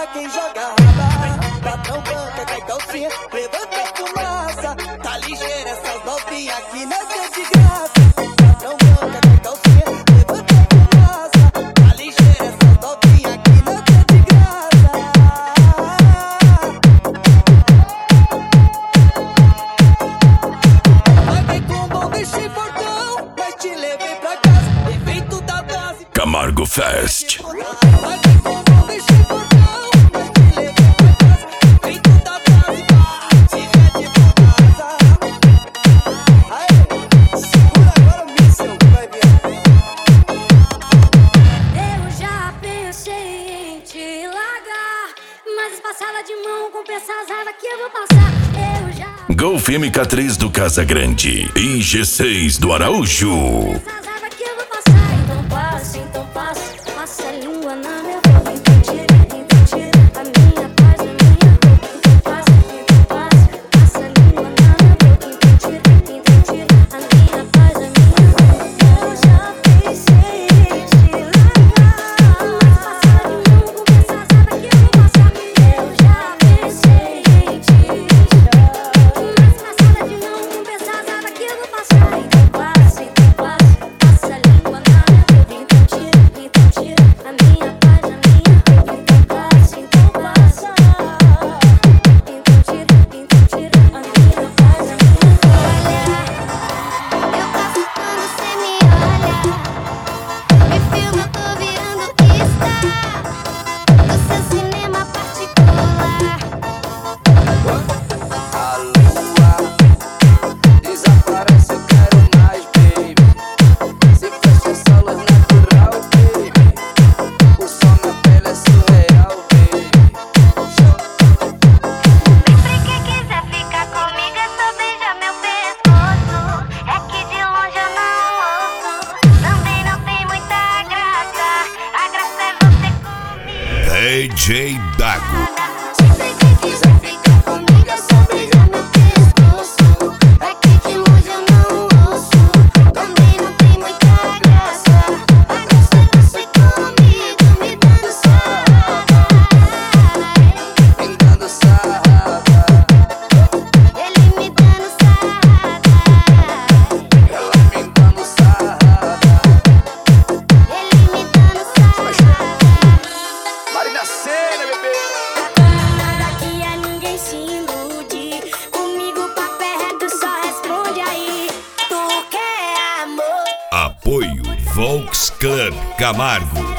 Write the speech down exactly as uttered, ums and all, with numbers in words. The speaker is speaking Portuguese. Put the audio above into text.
pra quem joga raba. Patrão banca, cai calcinha, levanta a fumaça. Tá ligeira essas novinhas aqui nessa de graça. Patrão banca, cai calcinha, levanta a fumaça. Tá ligeira essas novinhas aqui nessa de graça. Paguei com bom desse bordão, mas te levei pra casa. Efeito da base Camargo Fest. Passada de mão com pesada que eu vou passar. Eu já Golf M K três do Casa Grande e G seis do Araújo. pesada que eu vou passar. Então passa, então passa. Passa a língua na minha boca. Então tira, então tira a minha paz, a minha boca. Então passa, então passa. Passa a língua na minha boca. Então tira, então tira a minha paz, a minha boca. Eu já pensei em te largar, mas passada de mão com pesada que eu vou passar. Eu já pensei em te deixar, mas passada de mão com pesada que eu vou passar. Então passa, então passa. Passa a língua na minha boca. Então tira, então tira a minha paz, a minha boca. Então passa, então passa. Então tira, então tira a minha paz, a minha boca. Olha, eu passo quando cê me olha. Me filma, eu tô virando pista do seu cinema particular. A lua desaparece, eu quero mais, baby. Se fecha essa luz natural, baby. O sol na pele é surreal, baby. Sempre que quiser ficar comigo é só beijar meu pescoço. É que de longe eu não ouço. Também não tem muita graça. A graça é você comigo. D J Dago. Sempre que quiser ficar comigo é só beijar meu pescoço. É que de longe eu não ouço. Também não tem muita graça. A graça é você comigo, me dando sarrada. Me dando sarrada, Ele me dando sarrada. ela me dando sarrada. Ele me dando sarrada. Marina Sena, bebê. Daqui a ninguém se ilude. Comigo pra perto só responde aí. Tu quer amor? Apoio Volks Club Camargo.